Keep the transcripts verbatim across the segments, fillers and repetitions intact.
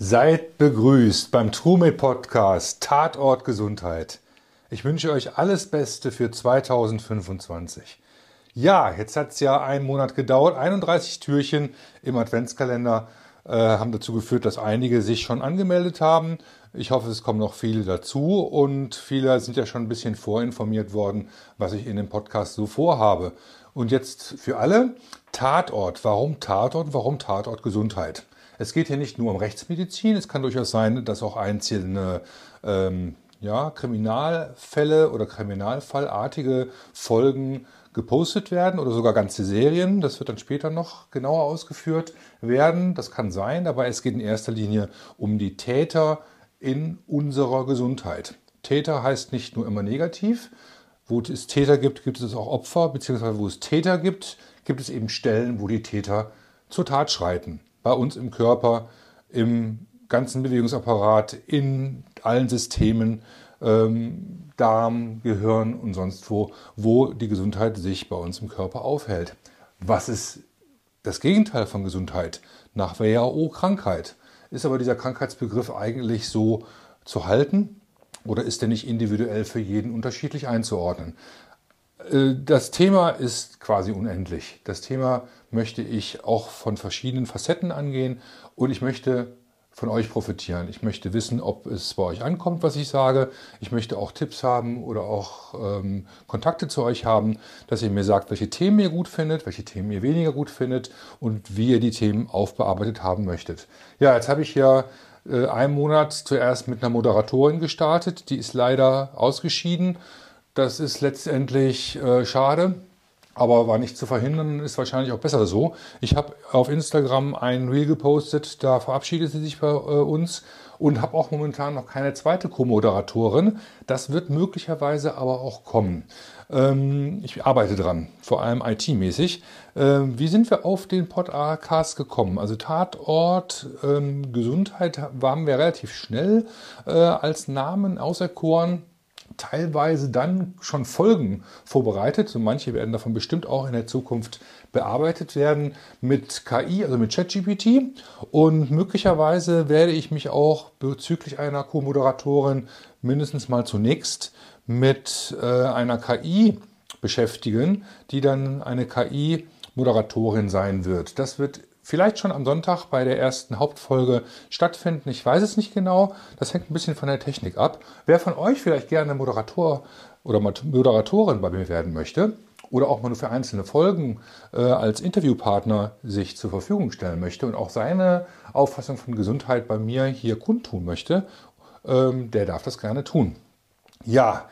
Seid begrüßt beim TrueMate Podcast Tatort Gesundheit. Ich wünsche euch alles Beste für zweitausendfünfundzwanzig. Ja, jetzt hat es ja einen Monat gedauert. einunddreißig Türchen im Adventskalender äh, haben dazu geführt, dass einige sich schon angemeldet haben. Ich hoffe, es kommen noch viele dazu und viele sind ja schon ein bisschen vorinformiert worden, was ich in dem Podcast so vorhabe. Und jetzt für alle Tatort. Warum Tatort? Warum Tatort Gesundheit? Es geht hier nicht nur um Rechtsmedizin, es kann durchaus sein, dass auch einzelne ähm, ja, Kriminalfälle oder kriminalfallartige Folgen gepostet werden oder sogar ganze Serien. Das wird dann später noch genauer ausgeführt werden. Das kann sein, aber es geht in erster Linie um die Täter in unserer Gesundheit. Täter heißt nicht nur immer negativ. Wo es Täter gibt, gibt es auch Opfer, beziehungsweise wo es Täter gibt, gibt es eben Stellen, wo die Täter zur Tat schreiten. Bei uns im Körper, im ganzen Bewegungsapparat, in allen Systemen, ähm, Darm, Gehirn und sonst wo, wo die Gesundheit sich bei uns im Körper aufhält. Was ist das Gegenteil von Gesundheit? Nach W H O Krankheit. Ist aber dieser Krankheitsbegriff eigentlich so zu halten oder ist er nicht individuell für jeden unterschiedlich einzuordnen? Das Thema ist quasi unendlich. Das Thema möchte ich auch von verschiedenen Facetten angehen und ich möchte von euch profitieren. Ich möchte wissen, ob es bei euch ankommt, was ich sage. Ich möchte auch Tipps haben oder auch ähm, Kontakte zu euch haben, dass ihr mir sagt, welche Themen ihr gut findet, welche Themen ihr weniger gut findet und wie ihr die Themen aufbearbeitet haben möchtet. Ja, jetzt habe ich ja äh, einen Monat zuerst mit einer Moderatorin gestartet. Die ist leider ausgeschieden. Das ist letztendlich äh, schade, aber war nicht zu verhindern, ist wahrscheinlich auch besser so. Ich habe auf Instagram ein Reel gepostet, da verabschiedet sie sich bei äh, uns und habe auch momentan noch keine zweite Co-Moderatorin. Das wird möglicherweise aber auch kommen. Ähm, ich arbeite dran, vor allem I T-mäßig. Ähm, wie sind wir auf den Podcast gekommen? Also Tatort, ähm, Gesundheit waren wir relativ schnell äh, als Namen auserkoren. Teilweise dann schon Folgen vorbereitet und manche werden davon bestimmt auch in der Zukunft bearbeitet werden mit K I, also mit ChatGPT und möglicherweise werde ich mich auch bezüglich einer Co-Moderatorin mindestens mal zunächst mit äh, einer K I beschäftigen, die dann eine K I-Moderatorin sein wird. Das wird vielleicht schon am Sonntag bei der ersten Hauptfolge stattfinden. Ich weiß es nicht genau. Das hängt ein bisschen von der Technik ab. Wer von euch vielleicht gerne Moderator oder Moderatorin bei mir werden möchte oder auch mal nur für einzelne Folgen äh, als Interviewpartner sich zur Verfügung stellen möchte und auch seine Auffassung von Gesundheit bei mir hier kundtun möchte, ähm, der darf das gerne tun. Ja,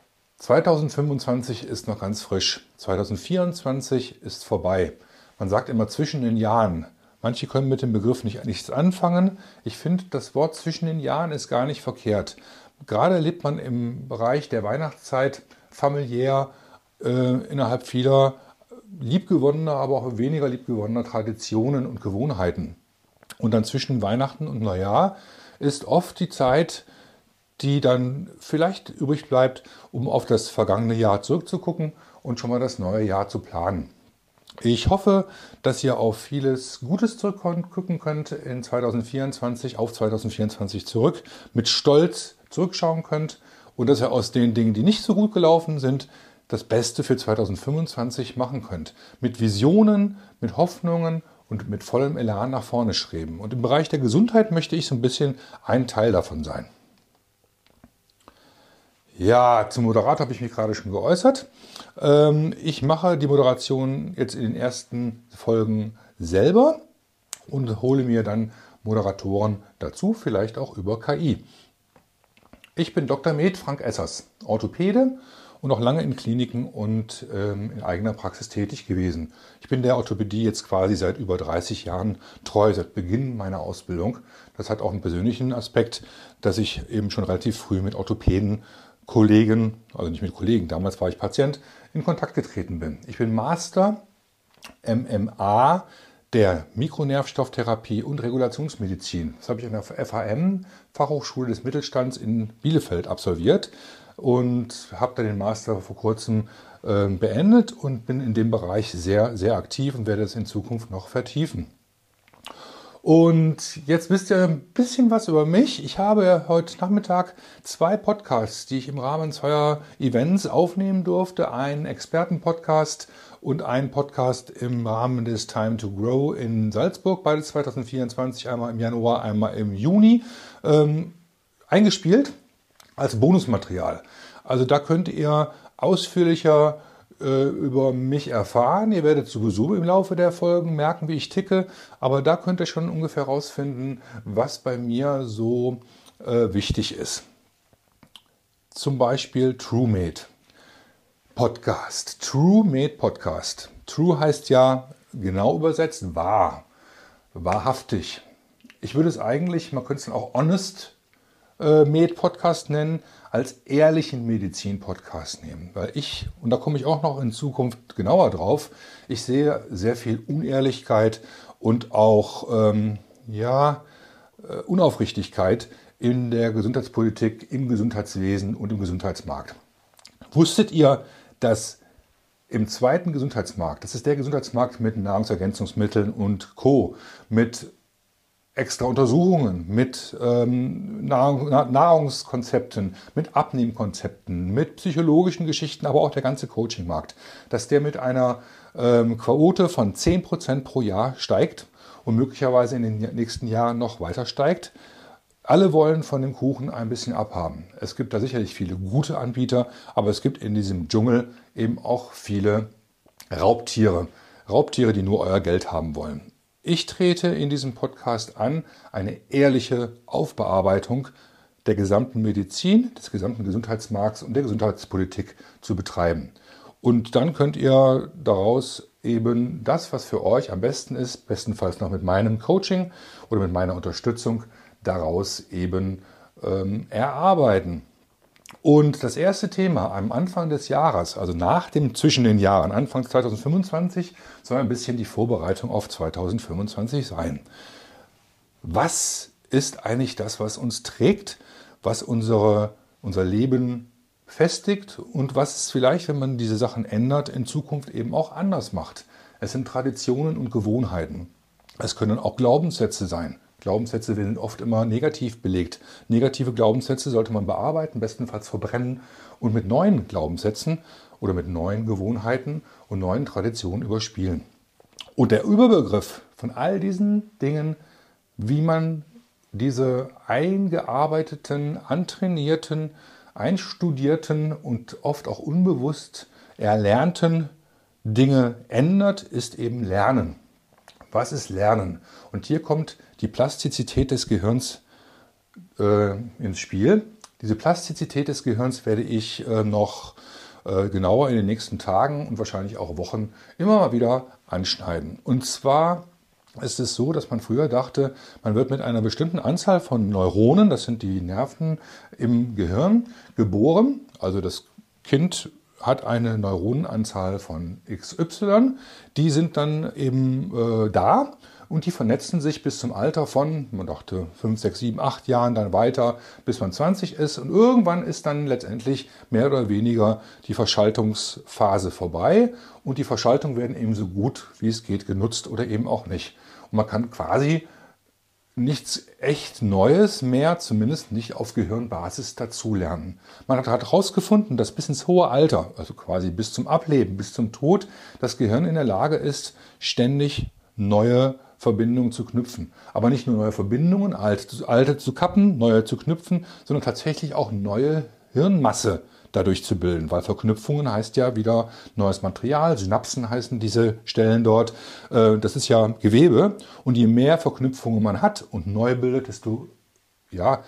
zweitausendfünfundzwanzig ist noch ganz frisch. zweitausendvierundzwanzig ist vorbei. Man sagt immer zwischen den Jahren. Manche können mit dem Begriff nicht nichts anfangen. Ich finde, das Wort zwischen den Jahren ist gar nicht verkehrt. Gerade lebt man im Bereich der Weihnachtszeit familiär äh, innerhalb vieler liebgewonnener, aber auch weniger liebgewonnener Traditionen und Gewohnheiten. Und dann zwischen Weihnachten und Neujahr ist oft die Zeit, die dann vielleicht übrig bleibt, um auf das vergangene Jahr zurückzugucken und schon mal das neue Jahr zu planen. Ich hoffe, dass ihr auf vieles Gutes zurückgucken könnt in zweitausendvierundzwanzig, auf zweitausendvierundzwanzig zurück, mit Stolz zurückschauen könnt und dass ihr aus den Dingen, die nicht so gut gelaufen sind, das Beste für zweitausendfünfundzwanzig machen könnt. Mit Visionen, mit Hoffnungen und mit vollem Elan nach vorne streben. Und im Bereich der Gesundheit möchte ich so ein bisschen ein Teil davon sein. Ja, zum Moderator habe ich mich gerade schon geäußert. Ich mache die Moderation jetzt in den ersten Folgen selber und hole mir dann Moderatoren dazu, vielleicht auch über K I. Ich bin Doktor Med Frank Essers, Orthopäde und auch lange in Kliniken und in eigener Praxis tätig gewesen. Ich bin der Orthopädie jetzt quasi seit über dreißig Jahren treu, seit Beginn meiner Ausbildung. Das hat auch einen persönlichen Aspekt, dass ich eben schon relativ früh mit Orthopäden Kollegen, also nicht mit Kollegen, damals war ich Patient, in Kontakt getreten bin. Ich bin Master M M A der Mikronervstofftherapie und Regulationsmedizin. Das habe ich an der F H M, Fachhochschule des Mittelstands in Bielefeld, absolviert und habe dann den Master vor kurzem äh, beendet und bin in dem Bereich sehr, sehr aktiv und werde es in Zukunft noch vertiefen. Und jetzt wisst ihr ein bisschen was über mich. Ich habe heute Nachmittag zwei Podcasts, die ich im Rahmen zweier Events aufnehmen durfte. Einen Expertenpodcast und einen Podcast im Rahmen des Time to Grow in Salzburg, beides zwanzig vierundzwanzig, einmal im Januar, einmal im Juni, ähm, eingespielt als Bonusmaterial. Also da könnt ihr ausführlicher über mich erfahren. Ihr werdet sowieso im Laufe der Folgen merken, wie ich ticke, aber da könnt ihr schon ungefähr rausfinden, was bei mir so äh, wichtig ist. Zum Beispiel TrueMate Podcast. TrueMate Podcast. True heißt ja genau übersetzt wahr, wahrhaftig. Ich würde es eigentlich, man könnte es dann auch Honest äh, Made Podcast nennen, als ehrlichen Medizin-Podcast nehmen. Weil ich, und da komme ich auch noch in Zukunft genauer drauf, ich sehe sehr viel Unehrlichkeit und auch ähm, ja, äh, Unaufrichtigkeit in der Gesundheitspolitik, im Gesundheitswesen und im Gesundheitsmarkt. Wusstet ihr, dass im zweiten Gesundheitsmarkt, das ist der Gesundheitsmarkt mit Nahrungsergänzungsmitteln und Co., mit extra Untersuchungen, mit ähm, Nahrung, Nahrungskonzepten, mit Abnehmkonzepten, mit psychologischen Geschichten, aber auch der ganze Coachingmarkt, dass der mit einer ähm, Quote von zehn Prozent pro Jahr steigt und möglicherweise in den nächsten Jahren noch weiter steigt. Alle wollen von dem Kuchen ein bisschen abhaben. Es gibt da sicherlich viele gute Anbieter, aber es gibt in diesem Dschungel eben auch viele Raubtiere. Raubtiere, die nur euer Geld haben wollen. Ich trete in diesem Podcast an, eine ehrliche Aufbearbeitung der gesamten Medizin, des gesamten Gesundheitsmarkts und der Gesundheitspolitik zu betreiben. Und dann könnt ihr daraus eben das, was für euch am besten ist, bestenfalls noch mit meinem Coaching oder mit meiner Unterstützung, daraus eben ähm, erarbeiten. Und das erste Thema am Anfang des Jahres, also nach dem zwischen den Jahren, Anfang zwanzig fünfundzwanzig, soll ein bisschen die Vorbereitung auf zwanzig fünfundzwanzig sein. Was ist eigentlich das, was uns trägt, was unsere, unser Leben festigt und was es vielleicht, wenn man diese Sachen ändert, in Zukunft eben auch anders macht? Es sind Traditionen und Gewohnheiten. Es können auch Glaubenssätze sein. Glaubenssätze sind oft immer negativ belegt. Negative Glaubenssätze sollte man bearbeiten, bestenfalls verbrennen und mit neuen Glaubenssätzen oder mit neuen Gewohnheiten und neuen Traditionen überspielen. Und der Überbegriff von all diesen Dingen, wie man diese eingearbeiteten, antrainierten, einstudierten und oft auch unbewusst erlernten Dinge ändert, ist eben Lernen. Was ist Lernen? Und hier kommt die Plastizität des Gehirns äh, ins Spiel. Diese Plastizität des Gehirns werde ich äh, noch äh, genauer in den nächsten Tagen und wahrscheinlich auch Wochen immer mal wieder anschneiden. Und zwar ist es so, dass man früher dachte, man wird mit einer bestimmten Anzahl von Neuronen, das sind die Nerven im Gehirn, geboren. Also das Kind hat eine Neuronenanzahl von X Y, die sind dann eben äh, da und die vernetzen sich bis zum Alter von, man dachte, fünf, sechs, sieben, acht Jahren, dann weiter, bis man zwanzig ist und irgendwann ist dann letztendlich mehr oder weniger die Verschaltungsphase vorbei und die Verschaltungen werden eben so gut wie es geht genutzt oder eben auch nicht. Und man kann quasi nichts echt Neues mehr, zumindest nicht auf Gehirnbasis dazulernen. Man hat herausgefunden, dass bis ins hohe Alter, also quasi bis zum Ableben, bis zum Tod, das Gehirn in der Lage ist, ständig neue Verbindungen zu knüpfen. Aber nicht nur neue Verbindungen, alte, alte zu kappen, neue zu knüpfen, sondern tatsächlich auch neue Hirnmasse dadurch zu bilden, weil Verknüpfungen heißt ja wieder neues Material, Synapsen heißen diese Stellen dort, das ist ja Gewebe und je mehr Verknüpfungen man hat und neu bildet, desto ja,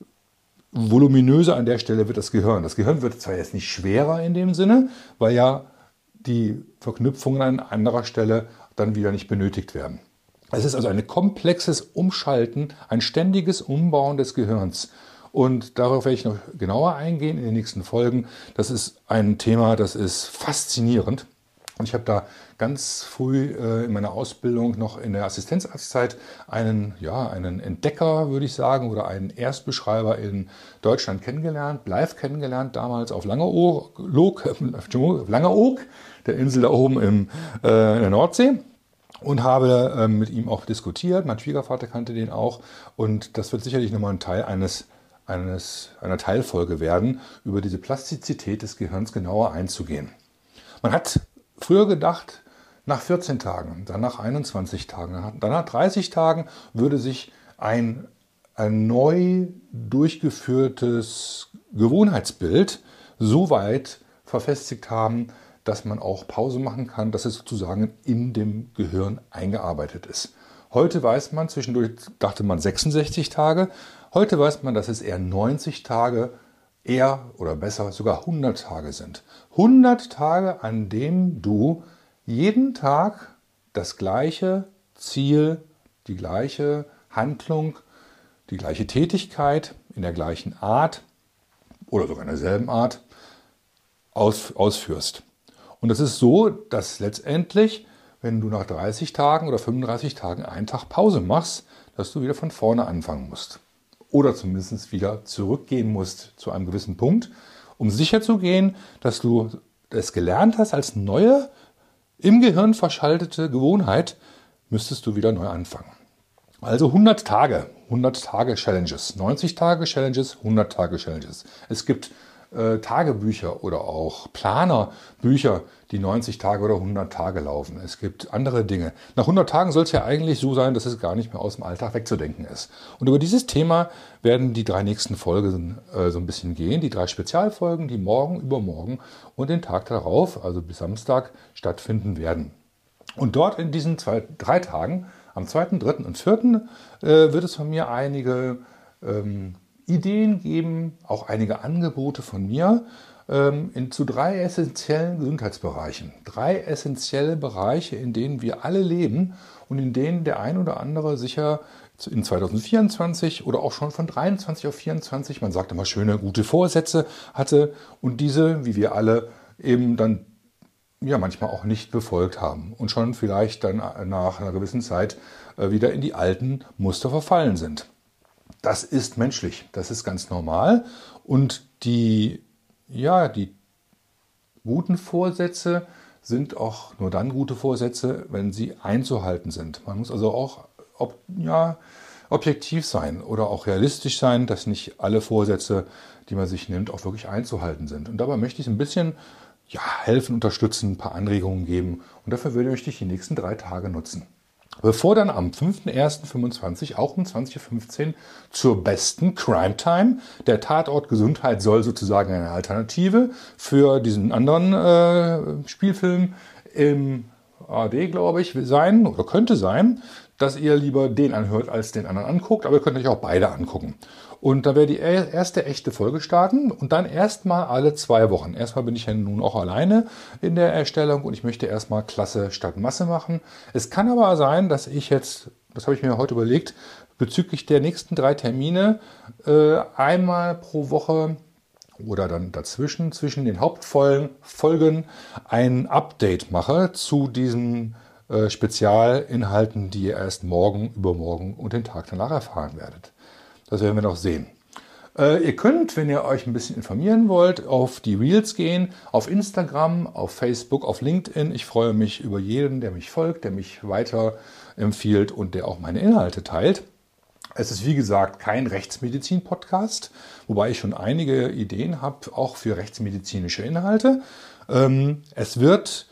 voluminöser an der Stelle wird das Gehirn. Das Gehirn wird zwar jetzt nicht schwerer in dem Sinne, weil ja die Verknüpfungen an anderer Stelle dann wieder nicht benötigt werden. Es ist also ein komplexes Umschalten, ein ständiges Umbauen des Gehirns. Und darauf werde ich noch genauer eingehen in den nächsten Folgen. Das ist ein Thema, das ist faszinierend. Und ich habe da ganz früh äh, in meiner Ausbildung noch in der Assistenzarztzeit einen, ja, einen Entdecker, würde ich sagen, oder einen Erstbeschreiber in Deutschland kennengelernt, live kennengelernt, damals auf Langeoog, Langeoog, der Insel da oben im, äh, in der Nordsee. und habe äh, mit ihm auch diskutiert. Mein Schwiegervater kannte den auch und das wird sicherlich nochmal ein Teil eines, eines, einer Teilfolge werden, über diese Plastizität des Gehirns genauer einzugehen. Man hat früher gedacht, nach vierzehn Tagen, dann nach einundzwanzig Tagen, dann nach dreißig Tagen würde sich ein, ein neu durchgeführtes Gewohnheitsbild so weit verfestigt haben, dass man auch Pause machen kann, dass es sozusagen in dem Gehirn eingearbeitet ist. Heute weiß man, zwischendurch dachte man sechsundsechzig Tage, heute weiß man, dass es eher neunzig Tage, eher oder besser sogar hundert Tage sind. hundert Tage, an denen du jeden Tag das gleiche Ziel, die gleiche Handlung, die gleiche Tätigkeit in der gleichen Art oder sogar in derselben Art aus, ausführst. Und es ist so, dass letztendlich, wenn du nach dreißig Tagen oder fünfunddreißig Tagen einen Tag Pause machst, dass du wieder von vorne anfangen musst. Oder zumindest wieder zurückgehen musst zu einem gewissen Punkt, um sicherzugehen, dass du es gelernt hast als neue, im Gehirn verschaltete Gewohnheit, müsstest du wieder neu anfangen. Also hundert Tage, hundert Tage Challenges, neunzig Tage Challenges, hundert Tage Challenges. Es gibt äh, Tagebücher oder auch Planerbücher, die neunzig Tage oder hundert Tage laufen. Es gibt andere Dinge. Nach hundert Tagen soll es ja eigentlich so sein, dass es gar nicht mehr aus dem Alltag wegzudenken ist. Und über dieses Thema werden die drei nächsten Folgen äh, so ein bisschen gehen. Die drei Spezialfolgen, die morgen, übermorgen und den Tag darauf, also bis Samstag, stattfinden werden. Und dort in diesen zwei, drei Tagen, am zweiten, dritten und vierten, äh, wird es von mir einige ähm, Ideen geben, auch einige Angebote von mir ähm, in, zu drei essentiellen Gesundheitsbereichen. Drei essentielle Bereiche, in denen wir alle leben und in denen der ein oder andere sicher in zwanzig vierundzwanzig oder auch schon von dreiundzwanzig auf vierundzwanzig, man sagt immer schöne, gute Vorsätze hatte und diese, wie wir alle, eben dann ja manchmal auch nicht befolgt haben und schon vielleicht dann nach einer gewissen Zeit wieder in die alten Muster verfallen sind. Das ist menschlich, das ist ganz normal und die, ja, die guten Vorsätze sind auch nur dann gute Vorsätze, wenn sie einzuhalten sind. Man muss also auch ob, ja, objektiv sein oder auch realistisch sein, dass nicht alle Vorsätze, die man sich nimmt, auch wirklich einzuhalten sind. Und dabei möchte ich ein bisschen ja, helfen, unterstützen, ein paar Anregungen geben. Und dafür würde ich die nächsten drei Tage nutzen. Bevor dann am fünften ersten fünfundzwanzig, auch um zwanzig Uhr fünfzehn, zur besten Crime Time. Der Tatort Gesundheit soll sozusagen eine Alternative für diesen anderen äh, Spielfilm im A R D, glaube ich, sein oder könnte sein, dass ihr lieber den anhört, als den anderen anguckt. Aber ihr könnt euch auch beide angucken. Und dann werde die erste echte Folge starten und dann erstmal alle zwei Wochen. Erstmal bin ich ja nun auch alleine in der Erstellung und ich möchte erstmal Klasse statt Masse machen. Es kann aber sein, dass ich jetzt, das habe ich mir heute überlegt, bezüglich der nächsten drei Termine äh, einmal pro Woche oder dann dazwischen, zwischen den Hauptfolgen ein Update mache zu diesen äh, Spezialinhalten, die ihr erst morgen, übermorgen und den Tag danach erfahren werdet. Das werden wir noch sehen. Äh, ihr könnt, wenn ihr euch ein bisschen informieren wollt, auf die Reels gehen, auf Instagram, auf Facebook, auf LinkedIn. Ich freue mich über jeden, der mich folgt, der mich weiterempfiehlt und der auch meine Inhalte teilt. Es ist wie gesagt kein Rechtsmedizin-Podcast, wobei ich schon einige Ideen habe, auch für rechtsmedizinische Inhalte. Ähm, es wird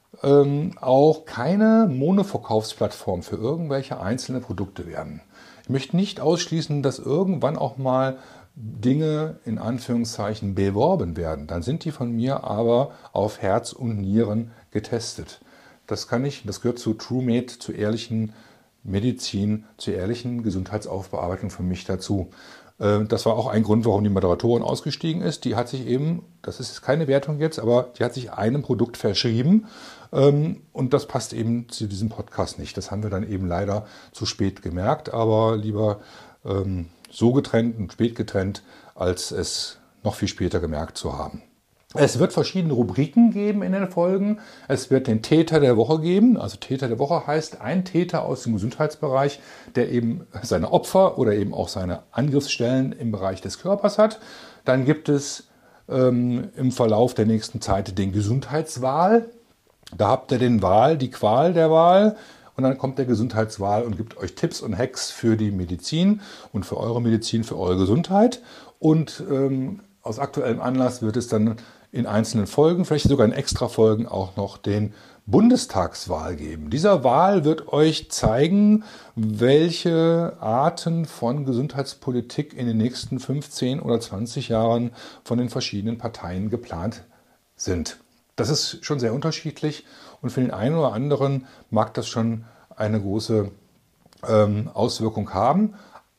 ähm, auch keine Monoverkaufsplattform für irgendwelche einzelne Produkte werden. Ich möchte nicht ausschließen, dass irgendwann auch mal Dinge in Anführungszeichen beworben werden. Dann sind die von mir aber auf Herz und Nieren getestet. Das kann ich, das gehört zu TrueMed, zu ehrlichen Medizin, zur ehrlichen Gesundheitsaufbearbeitung für mich dazu. Das war auch ein Grund, warum die Moderatorin ausgestiegen ist. Die hat sich eben, das ist keine Wertung jetzt, aber die hat sich einem Produkt verschrieben und das passt eben zu diesem Podcast nicht. Das haben wir dann eben leider zu spät gemerkt, aber lieber so getrennt und spät getrennt, als es noch viel später gemerkt zu haben. Es wird verschiedene Rubriken geben in den Folgen. Es wird den Täter der Woche geben. Also Täter der Woche heißt ein Täter aus dem Gesundheitsbereich, der eben seine Opfer oder eben auch seine Angriffsstellen im Bereich des Körpers hat. Dann gibt es ähm, im Verlauf der nächsten Zeit den Gesundheitswahl. Da habt ihr den Wahl, die Qual der Wahl Und dann kommt der Gesundheitswahl und gibt euch Tipps und Hacks für die Medizin und für eure Medizin, für eure Gesundheit. Und ähm, aus aktuellem Anlass wird es dann in einzelnen Folgen, vielleicht sogar in Extra-Folgen, auch noch den Bundestagswahl geben. Dieser Wahl wird euch zeigen, welche Arten von Gesundheitspolitik in den nächsten fünfzehn oder zwanzig Jahren von den verschiedenen Parteien geplant sind. Das ist schon sehr unterschiedlich und für den einen oder anderen mag das schon eine große ähm, Auswirkung haben.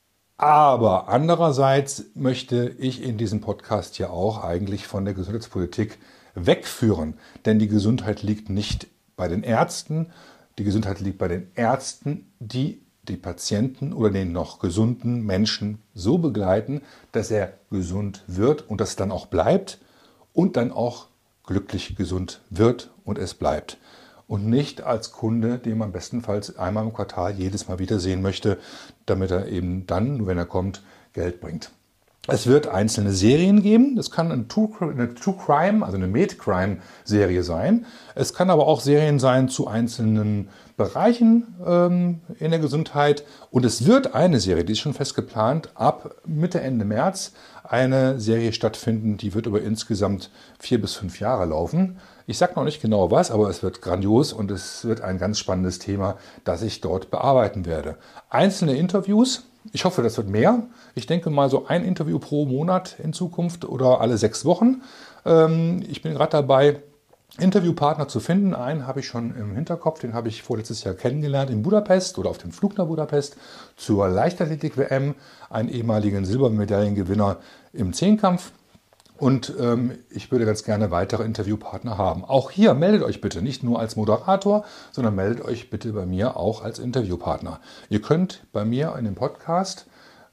Aber andererseits möchte ich in diesem Podcast ja auch eigentlich von der Gesundheitspolitik wegführen, denn die Gesundheit liegt nicht bei den Ärzten, die Gesundheit liegt bei den Ärzten, die die Patienten oder den noch gesunden Menschen so begleiten, dass er gesund wird und das dann auch bleibt und dann auch glücklich gesund wird und es bleibt. Und nicht als Kunde, den man bestenfalls einmal im Quartal jedes Mal wieder sehen möchte, damit er eben dann, nur wenn er kommt, Geld bringt. Es wird einzelne Serien geben. Das kann eine True, eine True Crime, also eine Med-Crime-Serie sein. Es kann aber auch Serien sein zu einzelnen Bereichen ähm, in der Gesundheit. Und es wird eine Serie, die ist schon fest geplant, ab Mitte, Ende März eine Serie stattfinden. Die wird über insgesamt vier bis fünf Jahre laufen. Ich sage noch nicht genau was, aber es wird grandios und es wird ein ganz spannendes Thema, das ich dort bearbeiten werde. Einzelne Interviews. Ich hoffe, das wird mehr. Ich denke mal so ein Interview pro Monat in Zukunft oder alle sechs Wochen. Ich bin gerade dabei, Interviewpartner zu finden. Einen habe ich schon im Hinterkopf, den habe ich vorletztes Jahr kennengelernt in Budapest oder auf dem Flug nach Budapest zur Leichtathletik-W M, einen ehemaligen Silbermedaillengewinner im Zehnkampf. Und ähm, ich würde ganz gerne weitere Interviewpartner haben. Auch hier meldet euch bitte, nicht nur als Moderator, sondern meldet euch bitte bei mir auch als Interviewpartner. Ihr könnt bei mir in dem Podcast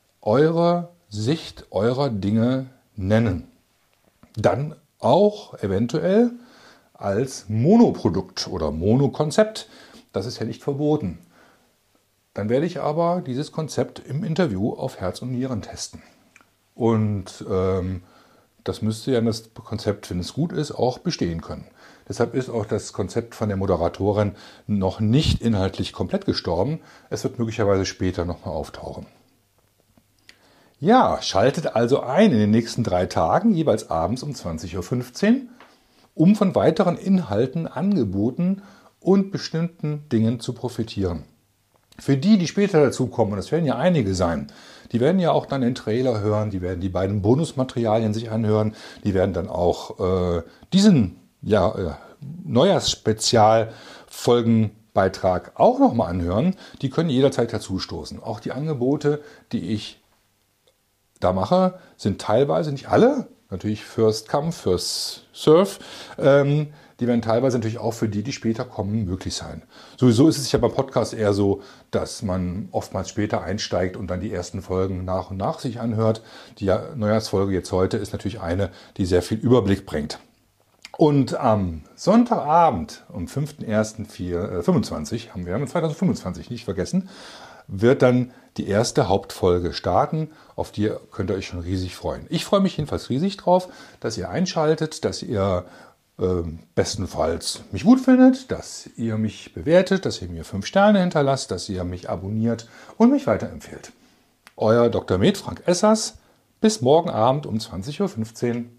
eure Sicht eurer Dinge nennen. Dann auch eventuell als Monoprodukt oder Monokonzept. Das ist ja nicht verboten. Dann werde ich aber dieses Konzept im Interview auf Herz und Nieren testen. Und ähm, das müsste ja das Konzept, wenn es gut ist, auch bestehen können. Deshalb ist auch das Konzept von der Moderatorin noch nicht inhaltlich komplett gestorben. Es wird möglicherweise später nochmal auftauchen. Ja, schaltet also ein in den nächsten drei Tagen, jeweils abends um zwanzig Uhr fünfzehn, um von weiteren Inhalten, Angeboten und bestimmten Dingen zu profitieren. Für die, die später dazukommen, und das werden ja einige sein, die werden ja auch dann den Trailer hören, die werden die beiden Bonusmaterialien sich anhören, die werden dann auch äh, diesen ja, äh, Neujahrsspezialfolgenbeitrag auch nochmal anhören. Die können jederzeit dazustoßen. Auch die Angebote, die ich da mache, sind teilweise, nicht alle, natürlich First Come, First Serve, ähm, die werden teilweise natürlich auch für die, die später kommen, möglich sein. Sowieso ist es ja beim Podcast eher so, dass man oftmals später einsteigt und dann die ersten Folgen nach und nach sich anhört. Die Neujahrsfolge jetzt heute ist natürlich eine, die sehr viel Überblick bringt. Und am Sonntagabend um fünften ersten fünfundzwanzig, haben wir haben zwanzig fünfundzwanzig nicht vergessen, wird dann die erste Hauptfolge starten. Auf die könnt ihr euch schon riesig freuen. Ich freue mich jedenfalls riesig drauf, dass ihr einschaltet, dass ihr äh, bestenfalls mich gut findet, dass ihr mich bewertet, dass ihr mir fünf Sterne hinterlasst, dass ihr mich abonniert und mich weiterempfehlt. Euer Doktor Med Frank Essers. Bis morgen Abend um zwanzig Uhr fünfzehn.